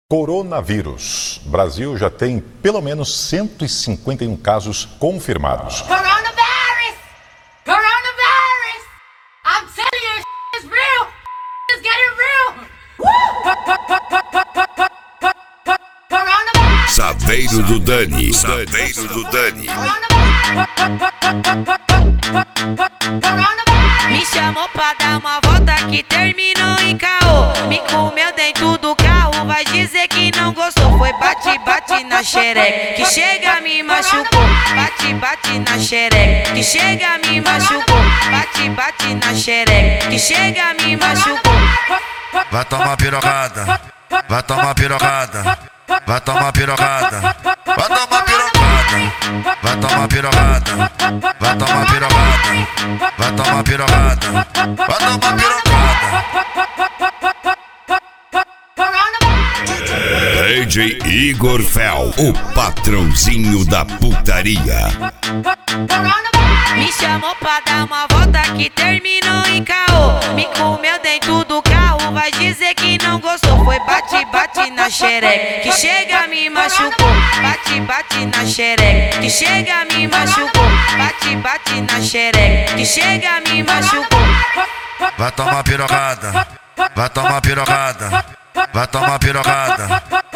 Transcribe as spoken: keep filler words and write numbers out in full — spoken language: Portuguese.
Coronavírus. Brasil já tem pelo menos cento e cinquenta e um casos confirmados. Coronavirus! Coronavirus! I'm telling you, it's real! It's getting real! Coronavirus! Saveiro do Dani. Saveiro do Dani. Me chamou pra dar uma volta que terminou em caô. Me comeu dentro do carro, vai dizer que não gostou. Foi bate, bate na xereca, que chega me machucou. Bate, bate na xereca, que chega me machucou. Bate, bate na xereca, que chega me machucou. Vai tomar pirocada, vai tomar pirocada, vai tomar pirocada, vai tomar pirocada, vai tomar pirocada, vai tomar pirocada, vai tomar pirocada, vai tomar pirocada. D J Igor Fel, o patrãozinho da putaria. Me chamou pra dar uma volta que terminou em caô. Me comeu dentro do carro, vai dizer que não gostou. Foi bate, bate na xereca, que chega me machucou. Bate, bate na xereca, que chega me machucou. Bate, bate na xereca, que chega me machucou. Vai tomar pirocada, vai tomar pirocada, vai tomar pirocada,